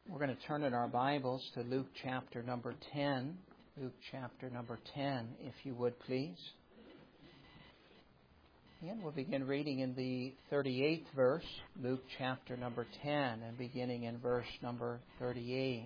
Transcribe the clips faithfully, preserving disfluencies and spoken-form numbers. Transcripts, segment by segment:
We're going to turn in our Bibles to Luke chapter number ten. Luke chapter number ten, if you would please. And we'll begin reading in the thirty-eighth verse, Luke chapter number ten, and beginning in verse number thirty-eight.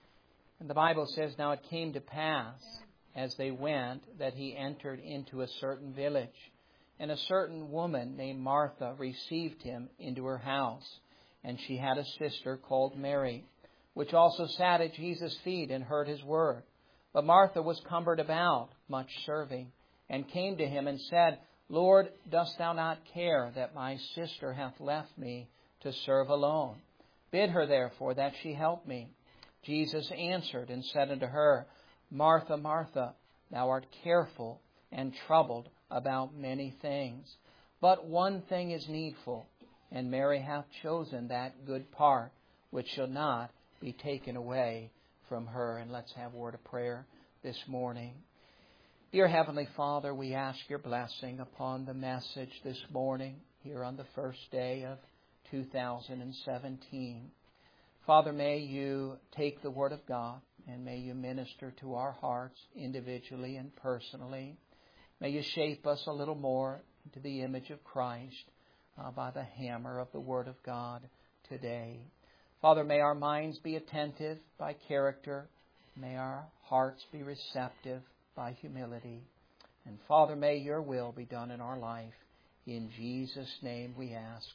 And the Bible says, "Now it came to pass, as they went, that he entered into a certain village. And a certain woman named Martha received him into her house. And she had a sister called Mary, which also sat at Jesus' feet and heard his word. But Martha was cumbered about, much serving, and came to him and said, Lord, dost thou not care that my sister hath left me to serve alone? Bid her therefore that she help me. Jesus answered and said unto her, Martha, Martha, thou art careful and troubled about many things. But one thing is needful, and Mary hath chosen that good part, which shall not be taken away from her." And let's have a word of prayer this morning. Dear Heavenly Father, we ask your blessing upon the message this morning, here on the first day of two thousand seventeen. Father, may you take the Word of God and may you minister to our hearts individually and personally. May you shape us a little more into the image of Christ uh, by the hammer of the Word of God today. Father, may our minds be attentive by character. May our hearts be receptive by humility. And Father, may your will be done in our life. In Jesus' name we ask.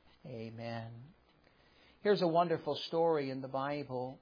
Amen. Here's a wonderful story in the Bible.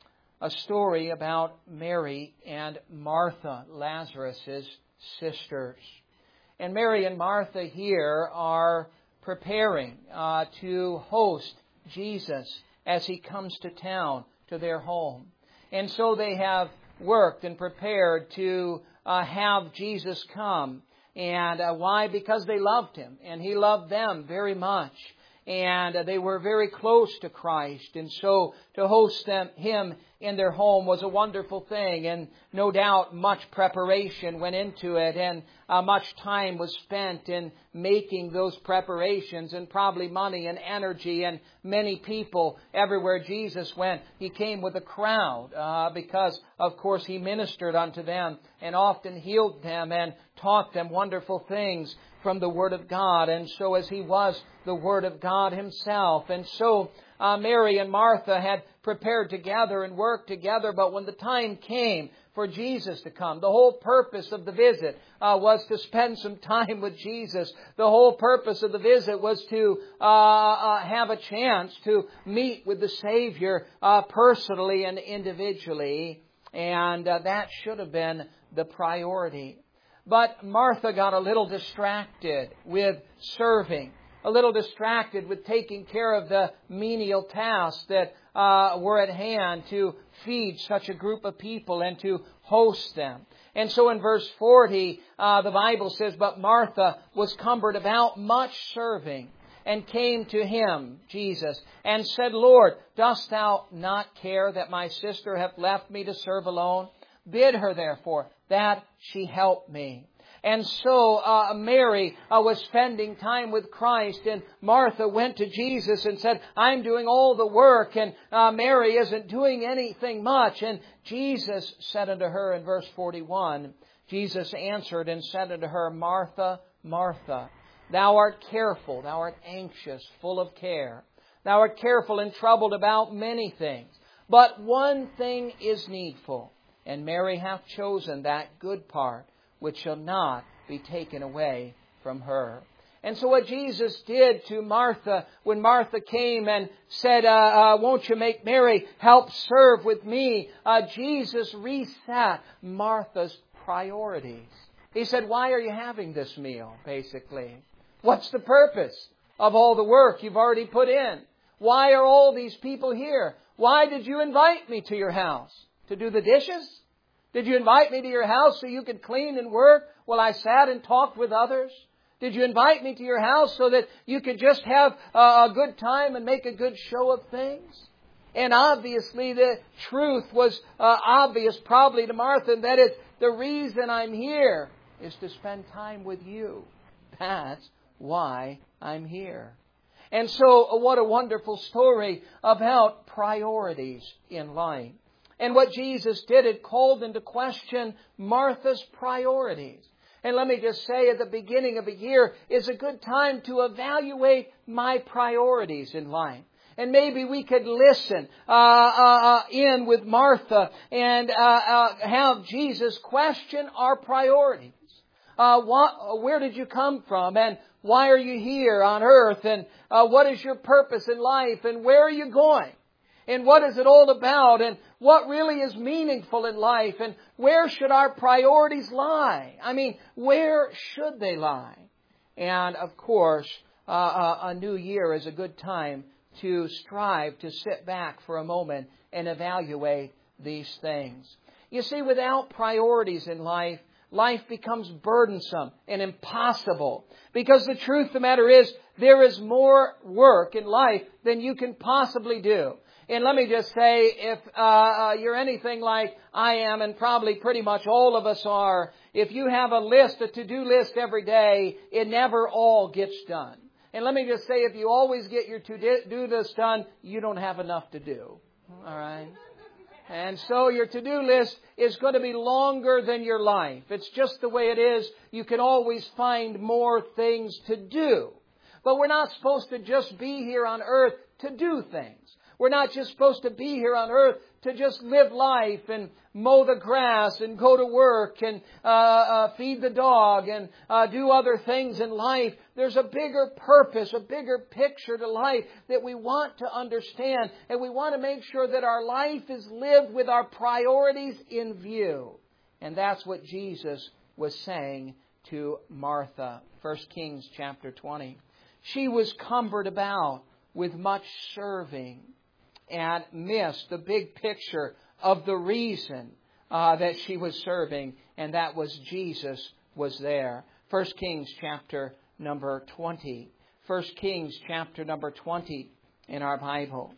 A story about Mary and Martha, Lazarus' sisters. And Mary and Martha here are preparing uh, to host Jesus as he comes to town, to their home. And so they have worked and prepared to uh, have Jesus come. And uh, why? Because they loved him, and he loved them very much. And uh, they were very close to Christ. And so to host them, him in their home was a wonderful thing. And no doubt much preparation went into it. And uh, much time was spent in making those preparations. And probably money and energy and many people everywhere Jesus went. He came with a crowd uh, because, of course, he ministered unto them and often healed them and taught them wonderful things from the Word of God. And so as he was the Word of God himself. And so uh, Mary and Martha had prepared together and worked together. But when the time came for Jesus to come, the whole purpose of the visit uh, was to spend some time with Jesus. The whole purpose of the visit was to uh, uh, have a chance to meet with the Savior uh, personally and individually. And uh, that should have been the priority. But Martha got a little distracted with serving, a little distracted with taking care of the menial tasks that uh, were at hand to feed such a group of people and to host them. And so in verse forty, uh, the Bible says, But Martha was cumbered about much serving, and came to him, Jesus, and said, Lord, dost thou not care that my sister hath left me to serve alone? Bid her, therefore, that she help me. And so uh, Mary uh, was spending time with Christ, and Martha went to Jesus and said, I'm doing all the work, and uh, Mary isn't doing anything much. And Jesus said unto her in verse forty-one, Jesus answered and said unto her, Martha, Martha, thou art careful, thou art anxious, full of care. Thou art careful and troubled about many things. But one thing is needful. And Mary hath chosen that good part, which shall not be taken away from her. And so what Jesus did to Martha, when Martha came and said, uh, uh, won't you make Mary help serve with me? Uh, Jesus reset Martha's priorities. He said, why are you having this meal, basically? What's the purpose of all the work you've already put in? Why are all these people here? Why did you invite me to your house? To do the dishes? Did you invite me to your house so you could clean and work while I sat and talked with others? Did you invite me to your house so that you could just have a good time and make a good show of things? And obviously the truth was uh, obvious probably to Martha, and that is, the reason I'm here is to spend time with you. That's why I'm here. And so what a wonderful story about priorities in life. And what Jesus did, it called into question Martha's priorities. And let me just say, at the beginning of a year is a good time to evaluate my priorities in life. And maybe we could listen uh, uh, in with Martha and uh, uh, have Jesus question our priorities. Uh, what, where did you come from? And why are you here on earth? And uh, what is your purpose in life? And where are you going? And what is it all about? And what really is meaningful in life? And where should our priorities lie? I mean, where should they lie? And of course, uh, uh, a new year is a good time to strive to sit back for a moment and evaluate these things. You see, without priorities in life, life becomes burdensome and impossible. Because the truth of the matter is, there is more work in life than you can possibly do. And let me just say, if uh, uh, you're anything like I am, and probably pretty much all of us are, if you have a list, a to-do list every day, it never all gets done. And let me just say, if you always get your to-do list done, you don't have enough to do. All right? And so your to-do list is going to be longer than your life. It's just the way it is. You can always find more things to do. But we're not supposed to just be here on earth to do things. We're not just supposed to be here on earth to just live life and mow the grass and go to work and uh, uh, feed the dog and uh, do other things in life. There's a bigger purpose, a bigger picture to life that we want to understand. And we want to make sure that our life is lived with our priorities in view. And that's what Jesus was saying to Martha. First Kings chapter twenty. She was cumbered about with much serving and missed the big picture of the reason uh, that she was serving, and that was Jesus was there. First Kings chapter number twenty. First Kings chapter number twenty in our Bible.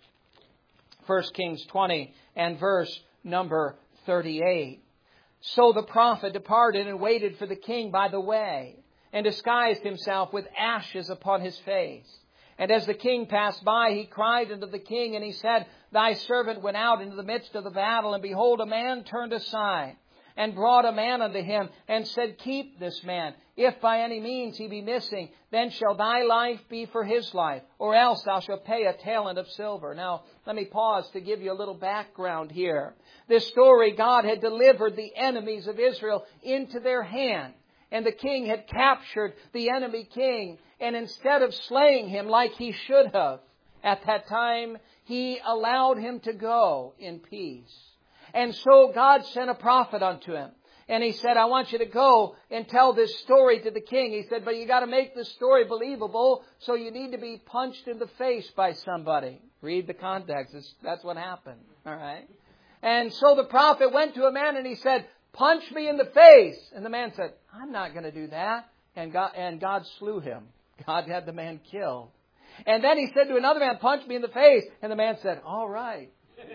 First Kings twenty and verse number thirty-eight. So the prophet departed and waited for the king by the way, and disguised himself with ashes upon his face. And as the king passed by, he cried unto the king, and he said, Thy servant went out into the midst of the battle, and behold, a man turned aside, and brought a man unto him, and said, Keep this man. If by any means he be missing, then shall thy life be for his life, or else thou shalt pay a talent of silver. Now, let me pause to give you a little background here. This story, God had delivered the enemies of Israel into their hand. And the king had captured the enemy king. And instead of slaying him like he should have at that time, he allowed him to go in peace. And so God sent a prophet unto him. And he said, I want you to go and tell this story to the king. He said, but you got to make this story believable, so you need to be punched in the face by somebody. Read the context. That's what happened. All right. And so the prophet went to a man and he said, Punch me in the face. And the man said, I'm not going to do that. And God, and God slew him. God had the man killed. And then he said to another man, punch me in the face. And the man said, all right.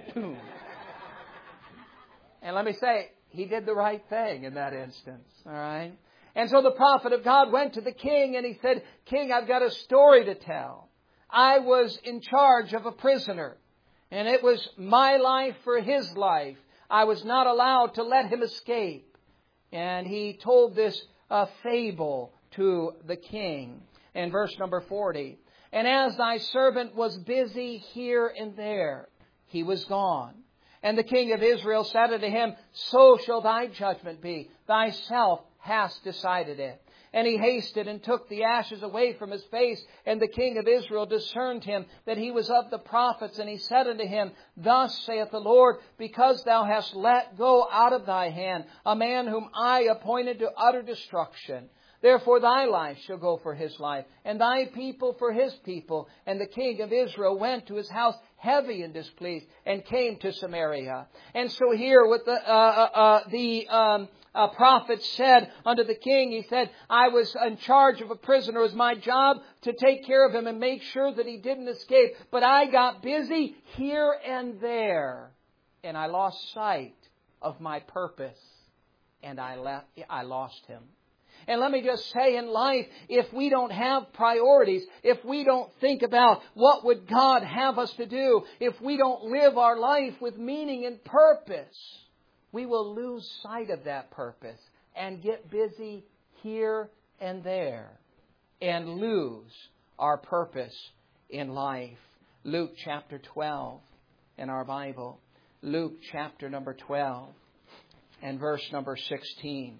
And let me say, he did the right thing in that instance. All right. And so the prophet of God went to the king and he said, King, I've got a story to tell. I was in charge of a prisoner. And it was my life for his life. I was not allowed to let him escape. And he told this uh, fable to the king. In verse number forty. And as thy servant was busy here and there, he was gone. And the king of Israel said unto him, So shall thy judgment be. Thyself hast decided it. And he hasted and took the ashes away from his face. And the king of Israel discerned him that he was of the prophets. And he said unto him, Thus saith the Lord, because thou hast let go out of thy hand a man whom I appointed to utter destruction. Therefore thy life shall go for his life, and thy people for his people. And the king of Israel went to his house heavy and displeased, and came to Samaria. And so here with the, uh, uh, the um, uh, prophet said unto the king, he said, I was in charge of a prisoner. It was my job to take care of him and make sure that he didn't escape. But I got busy here and there, and I lost sight of my purpose, and I left, I lost him. And let me just say, in life, if we don't have priorities, if we don't think about what would God have us to do, if we don't live our life with meaning and purpose, we will lose sight of that purpose and get busy here and there and lose our purpose in life. Luke chapter twelve in our Bible. Luke chapter number twelve and verse number sixteen.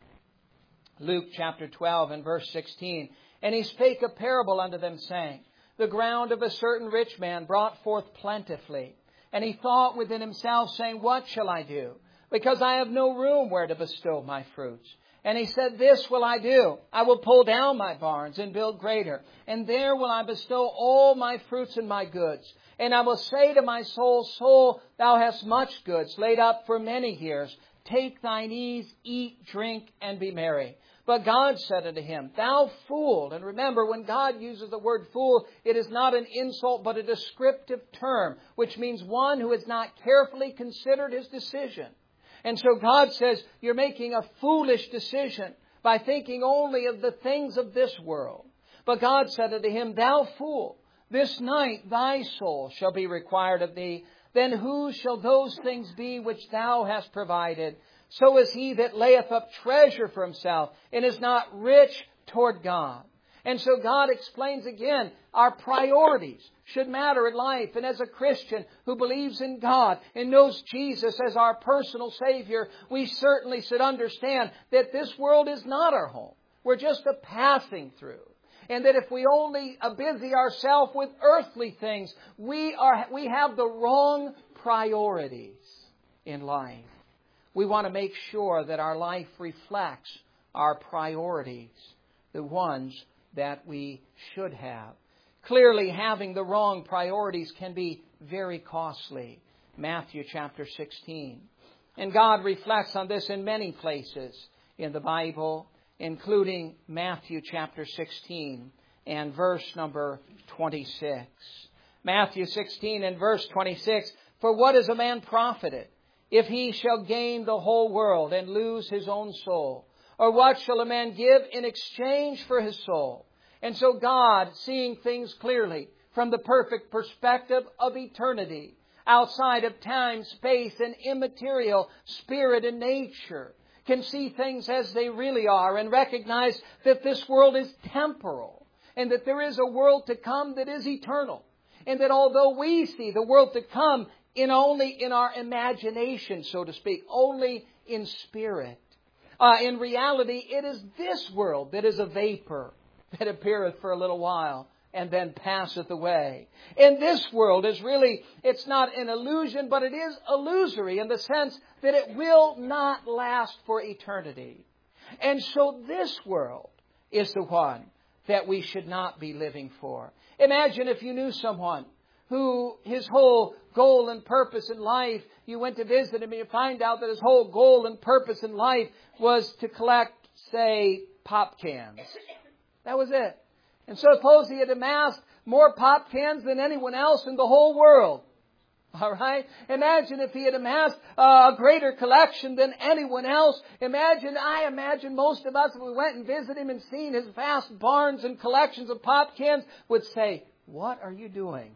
Luke chapter twelve and verse sixteen. And he spake a parable unto them, saying, The ground of a certain rich man brought forth plentifully. And he thought within himself, saying, What shall I do? Because I have no room where to bestow my fruits. And he said, This will I do. I will pull down my barns and build greater. And there will I bestow all my fruits and my goods. And I will say to my soul, Soul, thou hast much goods laid up for many years. Take thine ease, eat, drink, and be merry. But God said unto him, Thou fool. And remember, when God uses the word fool, it is not an insult, but a descriptive term, which means one who has not carefully considered his decision. And so God says, you're making a foolish decision by thinking only of the things of this world. But God said unto him, Thou fool, this night thy soul shall be required of thee. Then whose shall those things be which thou hast provided? So is he that layeth up treasure for himself and is not rich toward God. And so God explains again, our priorities should matter in life. And as a Christian who believes in God and knows Jesus as our personal Savior, we certainly should understand that this world is not our home. We're just a passing through. And that if we only busy ourselves with earthly things, we are we have the wrong priorities in life. We want to make sure that our life reflects our priorities, the ones that we should have. Clearly, having the wrong priorities can be very costly. Matthew chapter sixteen. And God reflects on this in many places in the Bible, including Matthew chapter sixteen and verse number twenty-six. Matthew sixteen and verse twenty-six. For what is a man profited, if he shall gain the whole world and lose his own soul? Or what shall a man give in exchange for his soul? And so God, seeing things clearly from the perfect perspective of eternity, outside of time, space, and immaterial spirit and nature, can see things as they really are and recognize that this world is temporal and that there is a world to come that is eternal. And that although we see the world to come in only in our imagination, so to speak, only in spirit, Uh, in reality, it is this world that is a vapor that appeareth for a little while and then passeth away. And this world is really, it's not an illusion, but it is illusory in the sense that it will not last for eternity. And so this world is the one that we should not be living for. Imagine if you knew someone who his whole goal and purpose in life, you went to visit him and you find out that his whole goal and purpose in life was to collect, say, pop cans. That was it. And so suppose he had amassed more pop cans than anyone else in the whole world. All right? Imagine if he had amassed uh, a greater collection than anyone else. Imagine, I imagine most of us, if we went and visited him and seen his vast barns and collections of pop cans, would say, What are you doing?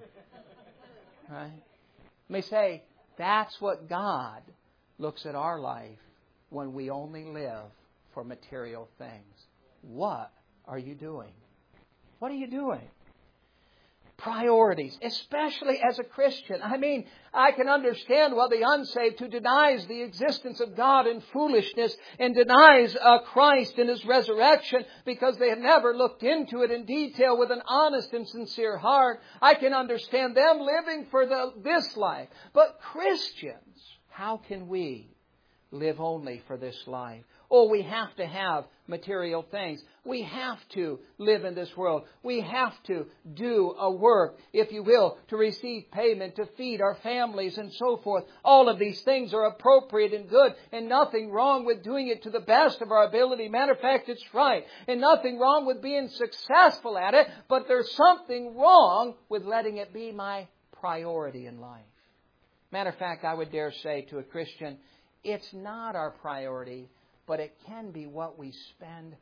Right? May say, that's what God looks at our life when we only live for material things. What are you doing? What are you doing? Priorities, especially as a Christian. I mean, I can understand well the unsaved who denies the existence of God in foolishness and denies uh, Christ in His resurrection because they have never looked into it in detail with an honest and sincere heart. I can understand them living for the, this life. But Christians, how can we live only for this life? Oh, we have to have material things. We have to live in this world. We have to do a work, if you will, to receive payment, to feed our families and so forth. All of these things are appropriate and good, and nothing wrong with doing it to the best of our ability. Matter of fact, it's right. And nothing wrong with being successful at it, but there's something wrong with letting it be my priority in life. Matter of fact, I would dare say to a Christian, it's not our priority, but it can be what we spend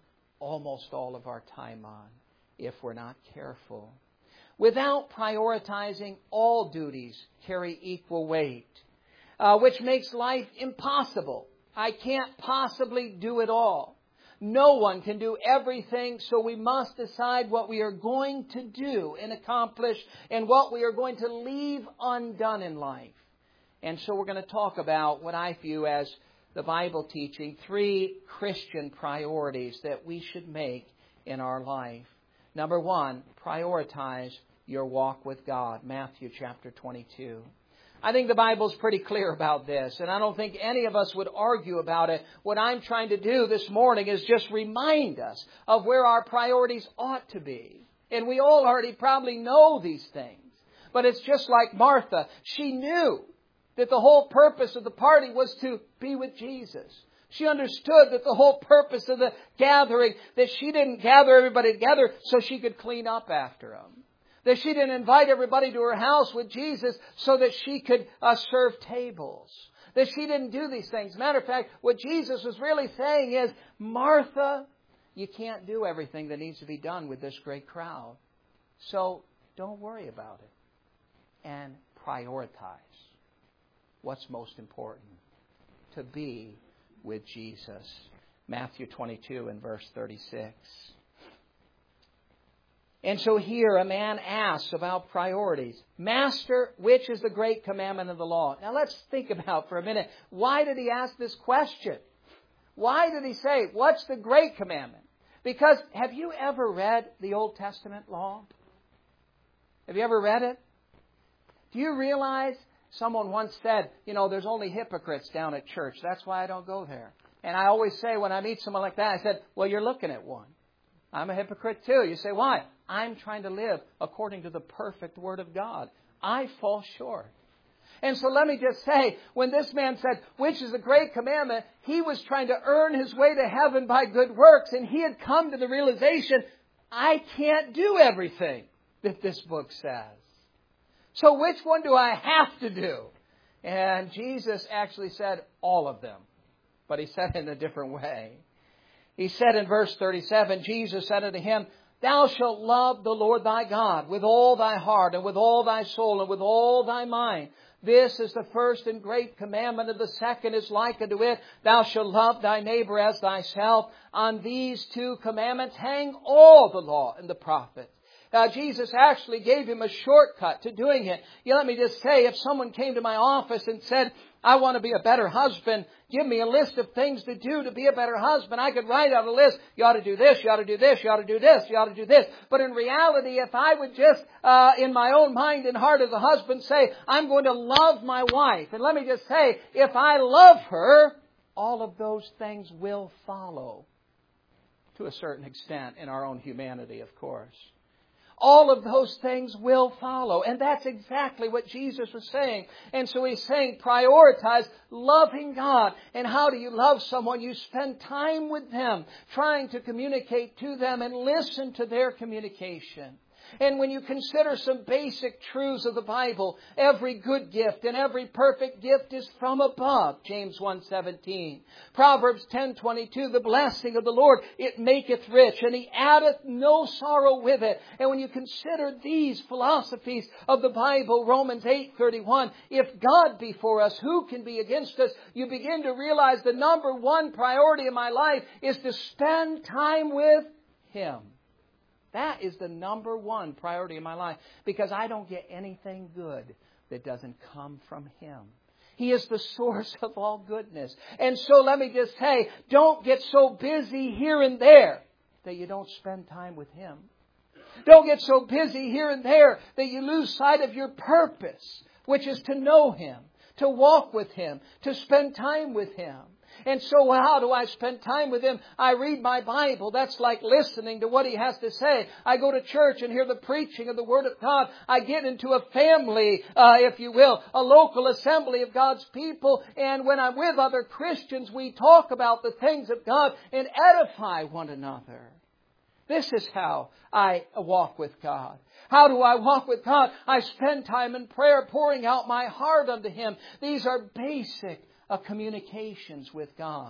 almost all of our time on if we're not careful. Without prioritizing, all duties carry equal weight, uh, which makes life impossible. I can't possibly do it all. No one can do everything, so we must decide what we are going to do and accomplish and what we are going to leave undone in life. And so we're going to talk about what I view as the Bible teaching, three Christian priorities that we should make in our life. Number one, prioritize your walk with God. Matthew chapter twenty-two. I think the Bible's pretty clear about this, and I don't think any of us would argue about it. What I'm trying to do this morning is just remind us of where our priorities ought to be. And we all already probably know these things. But it's just like Martha. She knew that the whole purpose of the party was to be with Jesus. She understood that the whole purpose of the gathering, that she didn't gather everybody together so she could clean up after them. That she didn't invite everybody to her house with Jesus so that she could uh, serve tables. That she didn't do these things. Matter of fact, what Jesus was really saying is, Martha, you can't do everything that needs to be done with this great crowd. So don't worry about it. And prioritize what's most important. To be with Jesus. Matthew twenty-two and verse thirty-six. And so here a man asks about priorities. Master, which is the great commandment of the law? Now let's think about for a minute. Why did he ask this question? Why did he say, what's the great commandment? Because have you ever read the Old Testament law? Have you ever read it? Do you realize someone once said, you know, there's only hypocrites down at church. That's why I don't go there. And I always say when I meet someone like that, I said, well, you're looking at one. I'm a hypocrite too. You say, why? I'm trying to live according to the perfect Word of God. I fall short. And so let me just say, when this man said, which is a great commandment, he was trying to earn his way to heaven by good works. And he had come to the realization, I can't do everything that this book says. So which one do I have to do? And Jesus actually said all of them. But he said it in a different way. He said in verse thirty-seven, Jesus said unto him, Thou shalt love the Lord thy God with all thy heart and with all thy soul and with all thy mind. This is the first and great commandment, and the second is like unto it. Thou shalt love thy neighbor as thyself. On these two commandments hang all the law and the prophets. Uh, Jesus actually gave him a shortcut to doing it. You let me just say, if someone came to my office and said, I want to be a better husband, give me a list of things to do to be a better husband, I could write out a list. You ought to do this, you ought to do this, you ought to do this, you ought to do this. But in reality, if I would just, uh, in my own mind and heart as a husband, say, I'm going to love my wife. And let me just say, if I love her, all of those things will follow. To a certain extent, in our own humanity, of course. All of those things will follow. And that's exactly what Jesus was saying. And so he's saying prioritize loving God. And how do you love someone? You spend time with them, trying to communicate to them and listen to their communication. And when you consider some basic truths of the Bible, every good gift and every perfect gift is from above, James one seventeen. Proverbs ten twenty-two, the blessing of the Lord, it maketh rich, and He addeth no sorrow with it. And when you consider these philosophies of the Bible, Romans eight thirty-one, if God be for us, who can be against us? You begin to realize the number one priority in my life is to spend time with Him. That is the number one priority in my life, because I don't get anything good that doesn't come from Him. He is the source of all goodness. And so let me just say, don't get so busy here and there that you don't spend time with Him. Don't get so busy here and there that you lose sight of your purpose, which is to know Him, to walk with Him, to spend time with Him. And so how do I spend time with Him? I read my Bible. That's like listening to what He has to say. I go to church and hear the preaching of the Word of God. I get into a family, uh, if you will, a local assembly of God's people. And when I'm with other Christians, we talk about the things of God and edify one another. This is how I walk with God. How do I walk with God? I spend time in prayer, pouring out my heart unto Him. These are basic of communications with God.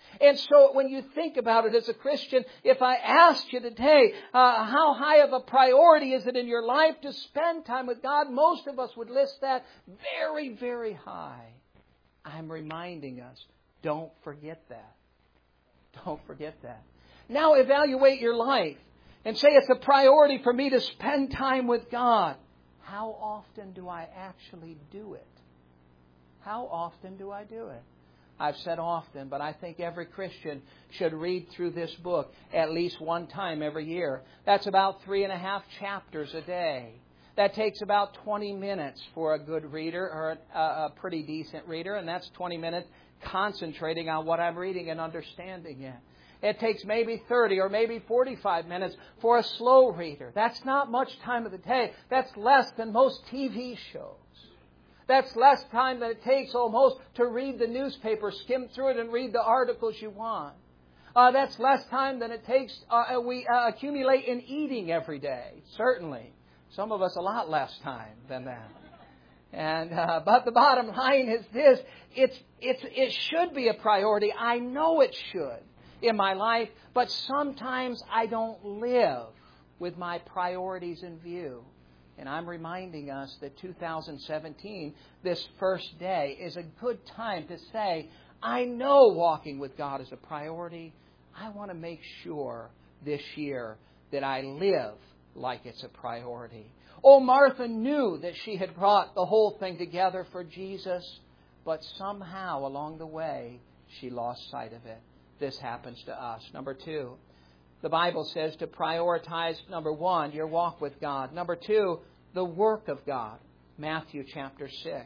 And so when you think about it as a Christian, if I asked you today, uh, how high of a priority is it in your life to spend time with God, most of us would list that very, very high. I'm reminding us, don't forget that. Don't forget that. Now evaluate your life and say it's a priority for me to spend time with God. How often do I actually do it? How often do I do it? I've said often, but I think every Christian should read through this book at least one time every year. That's about three and a half chapters a day. That takes about twenty minutes for a good reader or a, a pretty decent reader, and that's twenty minutes concentrating on what I'm reading and understanding it. It takes maybe thirty or maybe forty-five minutes for a slow reader. That's not much time of the day. That's less than most T V shows. That's less time than it takes almost to read the newspaper, skim through it and read the articles you want. Uh, that's less time than it takes uh, we uh, accumulate in eating every day. Certainly. Some of us a lot less time than that. And uh, but the bottom line is this. It's, it's, it should be a priority. I know it should in my life, but sometimes I don't live with my priorities in view. And I'm reminding us that two thousand seventeen, this first day, is a good time to say, I know walking with God is a priority. I want to make sure this year that I live like it's a priority. Oh, Martha knew that she had brought the whole thing together for Jesus, but somehow along the way, she lost sight of it. This happens to us. Number two, the Bible says to prioritize, number one, your walk with God. Number two, the work of God. Matthew chapter six.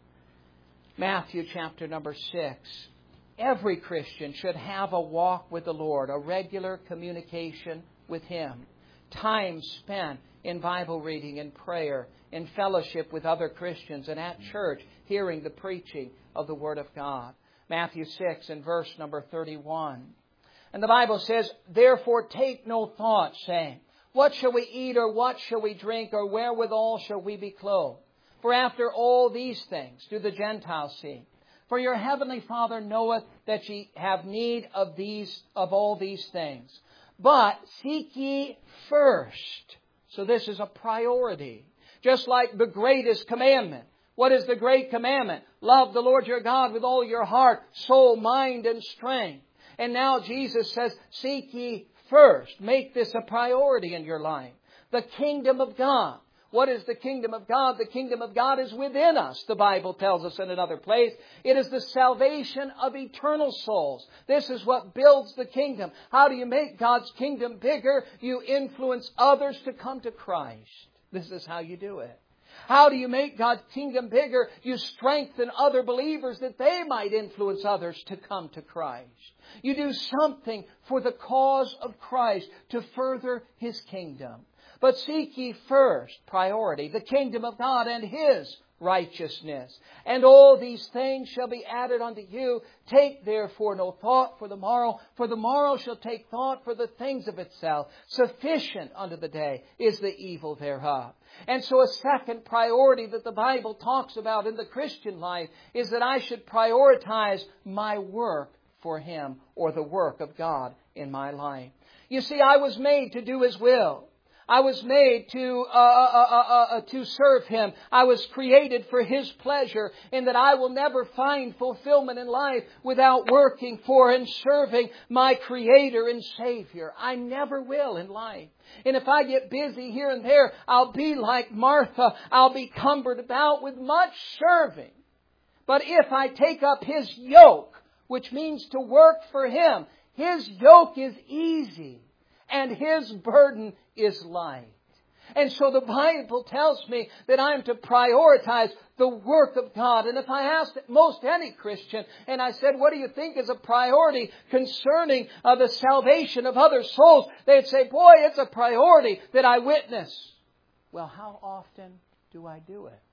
Matthew chapter number six. Every Christian should have a walk with the Lord, a regular communication with Him. Time spent in Bible reading and prayer, in fellowship with other Christians, and at church, hearing the preaching of the Word of God. Matthew six and verse number thirty-one. And the Bible says, therefore take no thought, saying, what shall we eat, or what shall we drink, or wherewithal shall we be clothed? For after all these things do the Gentiles seek. For your heavenly Father knoweth that ye have need of these, of all these things. But seek ye first. So this is a priority. Just like the greatest commandment. What is the great commandment? Love the Lord your God with all your heart, soul, mind, and strength. And now Jesus says, seek ye first. Make this a priority in your life. The kingdom of God. What is the kingdom of God? The kingdom of God is within us, the Bible tells us in another place. It is the salvation of eternal souls. This is what builds the kingdom. How do you make God's kingdom bigger? You influence others to come to Christ. This is how you do it. How do you make God's kingdom bigger? You strengthen other believers that they might influence others to come to Christ. You do something for the cause of Christ to further His kingdom. But seek ye first, priority, the kingdom of God and His righteousness. And all these things shall be added unto you. Take therefore no thought for the morrow, for the morrow shall take thought for the things of itself. Sufficient unto the day is the evil thereof. And so a second priority that the Bible talks about in the Christian life is that I should prioritize my work for Him, or the work of God in my life. You see, I was made to do His will. I was made to uh, uh, uh, uh, to serve Him. I was created for His pleasure, and that I will never find fulfillment in life without working for and serving my Creator and Savior. I never will in life. And if I get busy here and there, I'll be like Martha. I'll be cumbered about with much serving. But if I take up His yoke, which means to work for Him, His yoke is easy and His burden is light. And so the Bible tells me that I'm to prioritize the work of God. And if I asked most any Christian, and I said, what do you think is a priority concerning uh, the salvation of other souls? They'd say, boy, it's a priority that I witness. Well, how often do I do it?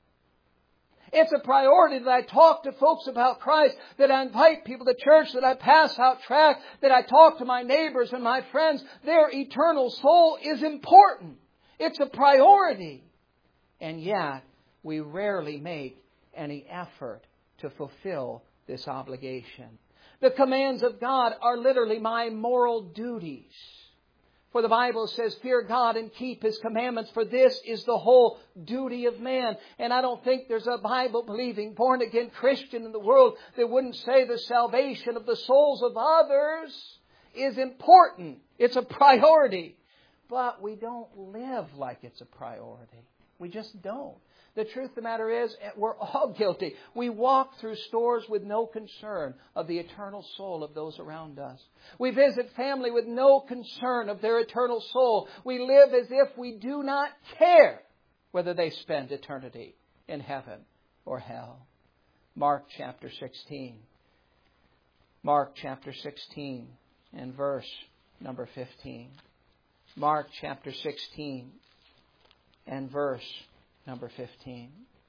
It's a priority that I talk to folks about Christ, that I invite people to church, that I pass out tracts, that I talk to my neighbors and my friends. Their eternal soul is important. It's a priority. And yet, we rarely make any effort to fulfill this obligation. The commands of God are literally my moral duties. For the Bible says, fear God and keep His commandments, for this is the whole duty of man. And I don't think there's a Bible-believing, born-again Christian in the world that wouldn't say the salvation of the souls of others is important. It's a priority. But we don't live like it's a priority. We just don't. The truth of the matter is, we're all guilty. We walk through stores with no concern of the eternal soul of those around us. We visit family with no concern of their eternal soul. We live as if we do not care whether they spend eternity in heaven or hell. Mark chapter sixteen. Mark chapter sixteen and verse number fifteen. Mark chapter sixteen and verse number fifteen.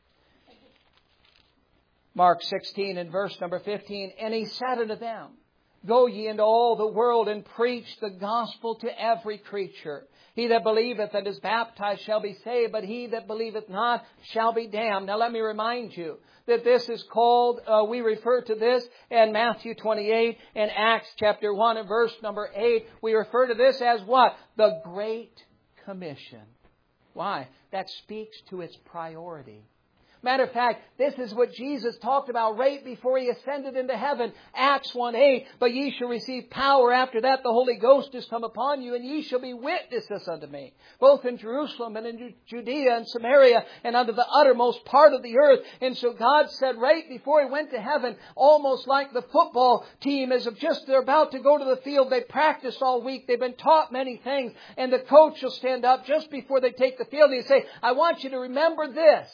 Mark sixteen and verse number fifteen. And He said unto them, go ye into all the world and preach the gospel to every creature. He that believeth and is baptized shall be saved, but he that believeth not shall be damned. Now let me remind you that this is called, uh, we refer to this in Matthew twenty-eight and Acts chapter one and verse number eight. We refer to this as what? The Great Commission. Why? That speaks to its priority. Matter of fact, this is what Jesus talked about right before He ascended into heaven. Acts one eight, but ye shall receive power after that the Holy Ghost is come upon you, and ye shall be witnesses unto me, both in Jerusalem and in Judea and Samaria and unto the uttermost part of the earth. And so God said right before He went to heaven, almost like the football team as of just they're about to go to the field, they practiced all week, they've been taught many things, and the coach will stand up just before they take the field and He'll say, I want you to remember this.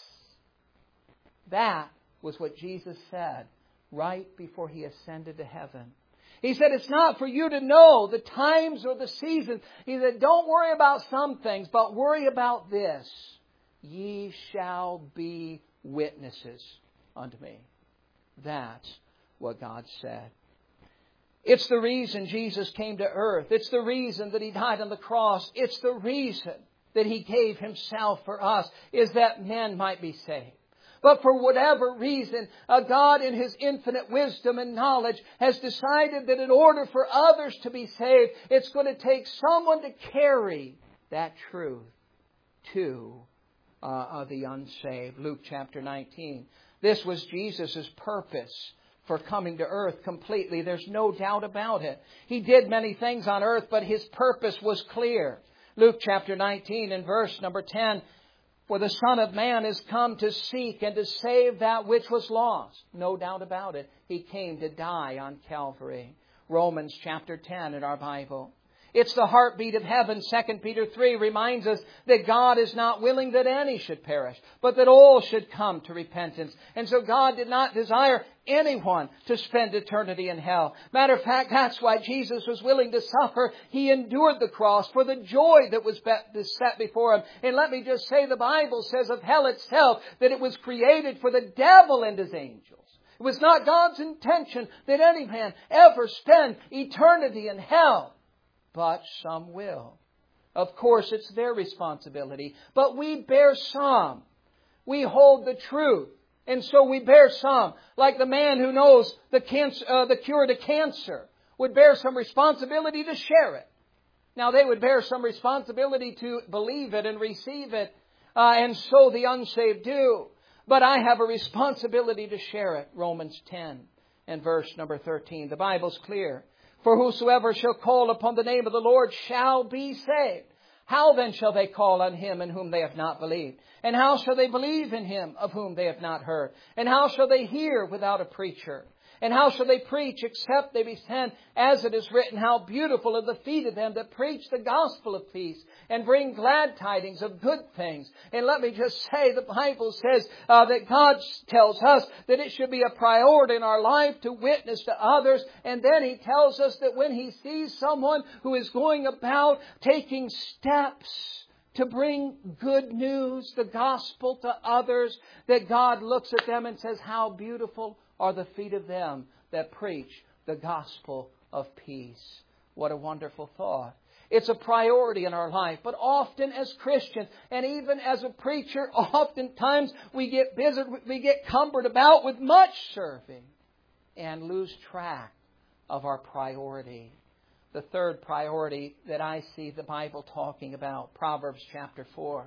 That was what Jesus said right before He ascended to heaven. He said, it's not for you to know the times or the seasons. He said, don't worry about some things, but worry about this. Ye shall be witnesses unto me. That's what God said. It's the reason Jesus came to earth. It's the reason that He died on the cross. It's the reason that He gave Himself for us, is that men might be saved. But for whatever reason, uh, God in His infinite wisdom and knowledge has decided that in order for others to be saved, it's going to take someone to carry that truth to uh, uh, the unsaved. Luke chapter nineteen. This was Jesus' purpose for coming to earth completely. There's no doubt about it. He did many things on earth, but His purpose was clear. Luke chapter nineteen and verse number ten. For the Son of Man is come to seek and to save that which was lost. No doubt about it. He came to die on Calvary. Romans chapter ten in our Bible. It's the heartbeat of heaven. Second Peter three reminds us that God is not willing that any should perish, but that all should come to repentance. And so God did not desire anyone to spend eternity in hell. Matter of fact, that's why Jesus was willing to suffer. He endured the cross for the joy that was set before Him. And let me just say, the Bible says of hell itself that it was created for the devil and his angels. It was not God's intention that any man ever spend eternity in hell. But some will. Of course, it's their responsibility. But we bear some. We hold the truth. And so we bear some. Like the man who knows the, cancer, uh, the cure to cancer would bear some responsibility to share it. Now, they would bear some responsibility to believe it and receive it. Uh, and so the unsaved do. But I have a responsibility to share it. Romans ten and verse number thirteen. The Bible's clear. For whosoever shall call upon the name of the Lord shall be saved. How then shall they call on Him in whom they have not believed? And how shall they believe in Him of whom they have not heard? And how shall they hear without a preacher? And how shall they preach except they be sent? As it is written, how beautiful are the feet of them that preach the gospel of peace and bring glad tidings of good things. And let me just say, the Bible says uh, that God tells us that it should be a priority in our life to witness to others. And then He tells us that when He sees someone who is going about taking steps to bring good news, the gospel to others, that God looks at them and says, how beautiful are the feet of them that preach the gospel of peace. What a wonderful thought. It's a priority in our life. But often as Christians, and even as a preacher, oftentimes we get busy, we get cumbered about with much serving and lose track of our priority. The third priority that I see the Bible talking about, Proverbs chapter four.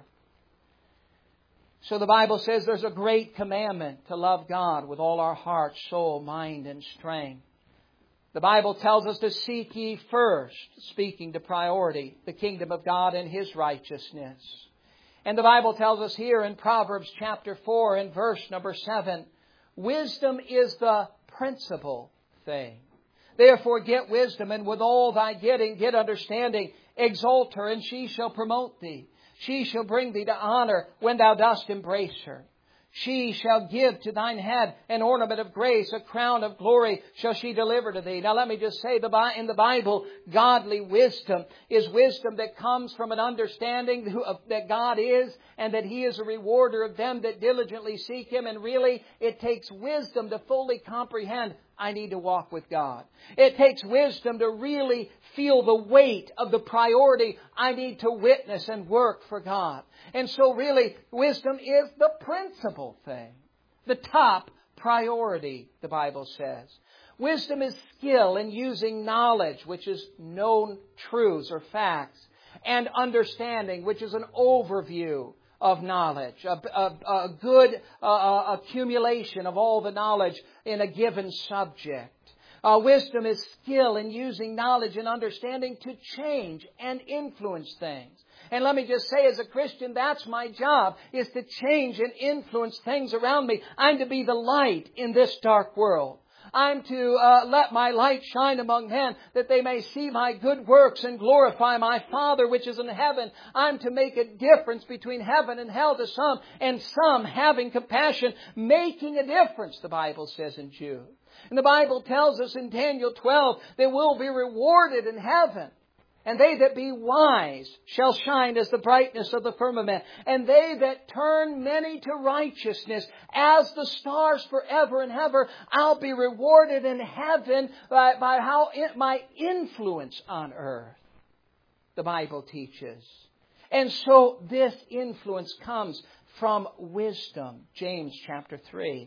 So the Bible says there's a great commandment to love God with all our heart, soul, mind, and strength. The Bible tells us to seek ye first, speaking to priority, the kingdom of God and His righteousness. And the Bible tells us here in Proverbs chapter four and verse number seven, wisdom is the principal thing. Therefore get wisdom, and with all thy getting, get understanding. Exalt her, and she shall promote thee. She shall bring thee to honor when thou dost embrace her. She shall give to thine head an ornament of grace, a crown of glory shall she deliver to thee. Now let me just say, in the Bible, godly wisdom is wisdom that comes from an understanding that God is and that He is a rewarder of them that diligently seek Him. And really, it takes wisdom to fully comprehend, I need to walk with God. It takes wisdom to really feel the weight of the priority. I need to witness and work for God. And so really, wisdom is the principal thing. The top priority, the Bible says. Wisdom is skill in using knowledge, which is known truths or facts, and understanding, which is an overview of knowledge, a, a, a good uh, accumulation of all the knowledge in a given subject. Uh, wisdom is skill in using knowledge and understanding to change and influence things. And let me just say, as a Christian, that's my job, is to change and influence things around me. I'm to be the light in this dark world. I'm to uh, let my light shine among men, that they may see my good works and glorify my Father which is in heaven. I'm to make a difference between heaven and hell to some, and some, having compassion, making a difference, the Bible says in Jude. And the Bible tells us in Daniel twelve that we'll be rewarded in heaven. And they that be wise shall shine as the brightness of the firmament. And they that turn many to righteousness as the stars forever and ever. I'll be rewarded in heaven by, by how it, my influence on earth, the Bible teaches. And so this influence comes from wisdom. James chapter three.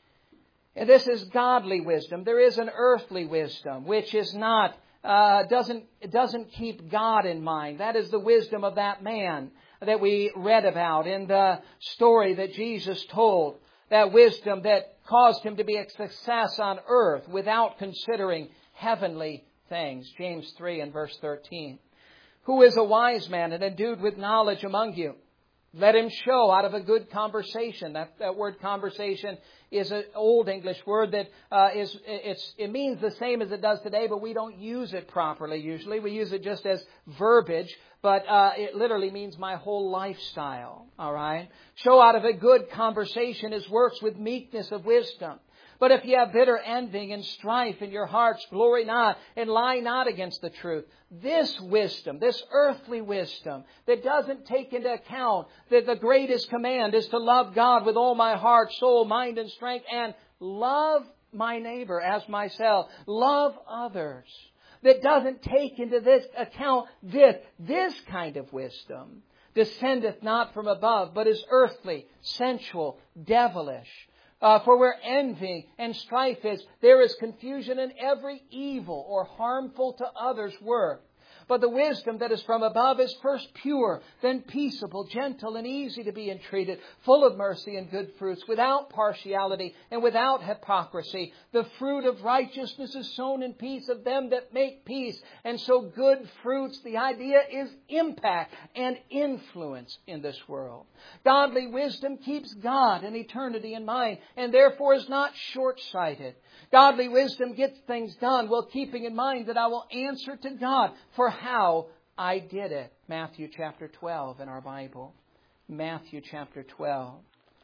And this is godly wisdom. There is an earthly wisdom, which is not Uh, doesn't doesn't keep God in mind. That is the wisdom of that man that we read about in the story that Jesus told. That wisdom that caused him to be a success on earth without considering heavenly things. James three and verse thirteen. Who is a wise man and endued with knowledge among you? Let him show out of a good conversation. That, that word conversation is an old English word that uh, is it's it means the same as it does today, but we don't use it properly usually. We use it just as verbiage, but uh, it literally means my whole lifestyle. All right? Show out of a good conversation his works with meekness of wisdom. But if you have bitter envying and strife in your hearts, glory not and lie not against the truth. This wisdom, this earthly wisdom that doesn't take into account that the greatest command is to love God with all my heart, soul, mind, and strength, and love my neighbor as myself. Love others. That doesn't take into this account this, this kind of wisdom descendeth not from above, but is earthly, sensual, devilish. Uh, for where envy and strife is, there is confusion in every evil or harmful to others work. But the wisdom that is from above is first pure, then peaceable, gentle, and easy to be entreated, full of mercy and good fruits, without partiality and without hypocrisy. The fruit of righteousness is sown in peace of them that make peace. And so good fruits, the idea is impact and influence in this world. Godly wisdom keeps God and eternity in mind, and therefore is not short-sighted. Godly wisdom gets things done while keeping in mind that I will answer to God for how I did it. Matthew chapter twelve in our Bible. Matthew chapter twelve.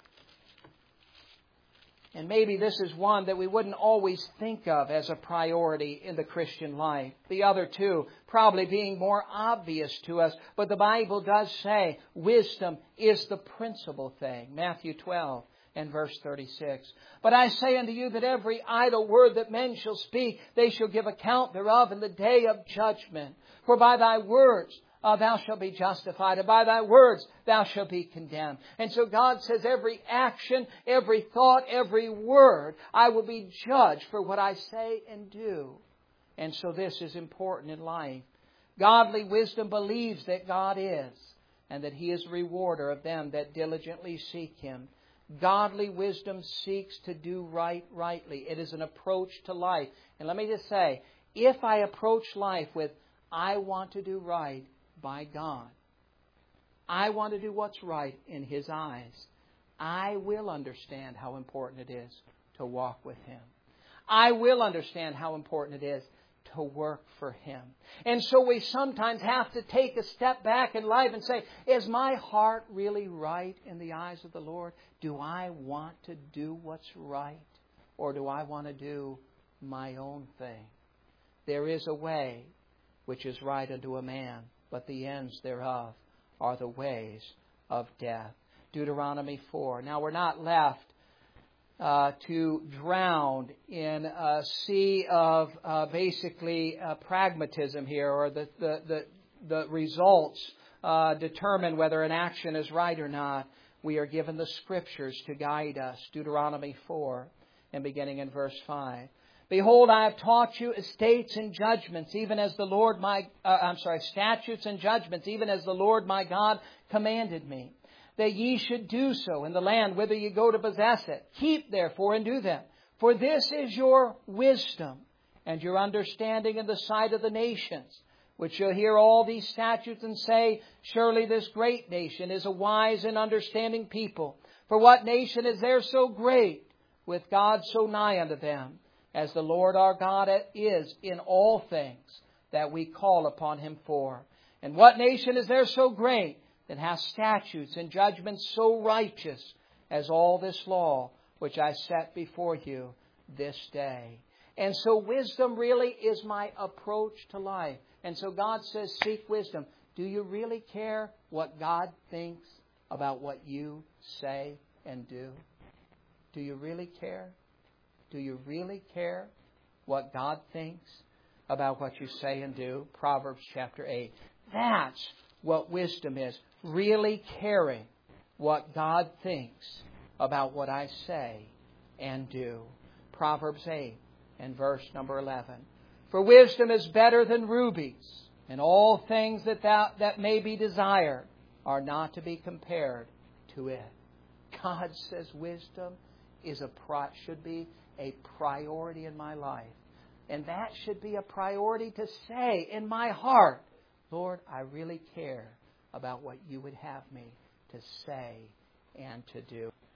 And maybe this is one that we wouldn't always think of as a priority in the Christian life. The other two probably being more obvious to us. But the Bible does say wisdom is the principal thing. Matthew twelve. And verse thirty-six. But I say unto you that every idle word that men shall speak, they shall give account thereof in the day of judgment. For by thy words uh, thou shalt be justified, and by thy words thou shalt be condemned. And so God says every action, every thought, every word, I will be judged for what I say and do. And so this is important in life. Godly wisdom believes that God is, and that He is a rewarder of them that diligently seek Him. Godly wisdom seeks to do right rightly. It is an approach to life. And let me just say, if I approach life with, I want to do right by God, I want to do what's right in His eyes, I will understand how important it is to walk with Him. I will understand how important it is to work for Him. And so we sometimes have to take a step back in life and say, is my heart really right in the eyes of the Lord? Do I want to do what's right? Or do I want to do my own thing? There is a way which is right unto a man, but the ends thereof are the ways of death. Deuteronomy four. Now we're not left Uh, to drown in a sea of uh, basically uh, pragmatism here, or the the the, the results uh, determine whether an action is right or not. We are given the Scriptures to guide us. Deuteronomy four, and beginning in verse five. Behold, I have taught you estates and judgments, even as the Lord my uh, I'm sorry, statutes and judgments, even as the Lord my God commanded me, that ye should do so in the land whither ye go to possess it. Keep therefore and do them. For this is your wisdom and your understanding in the sight of the nations, which shall hear all these statutes and say, surely this great nation is a wise and understanding people. For what nation is there so great, with God so nigh unto them, as the Lord our God is in all things that we call upon Him for? And what nation is there so great, that hath statutes and judgments so righteous as all this law which I set before you this day? And so wisdom really is my approach to life. And so God says, seek wisdom. Do you really care what God thinks about what you say and do? Do you really care? Do you really care what God thinks about what you say and do? Proverbs chapter eight. That's what wisdom is. Really caring what God thinks about what I say and do. Proverbs eight and verse number eleven. For wisdom is better than rubies, and all things that thou, that may be desired are not to be compared to it. God says wisdom is a should be a priority in my life. And that should be a priority to say in my heart, Lord, I really care about what you would have me to say and to do.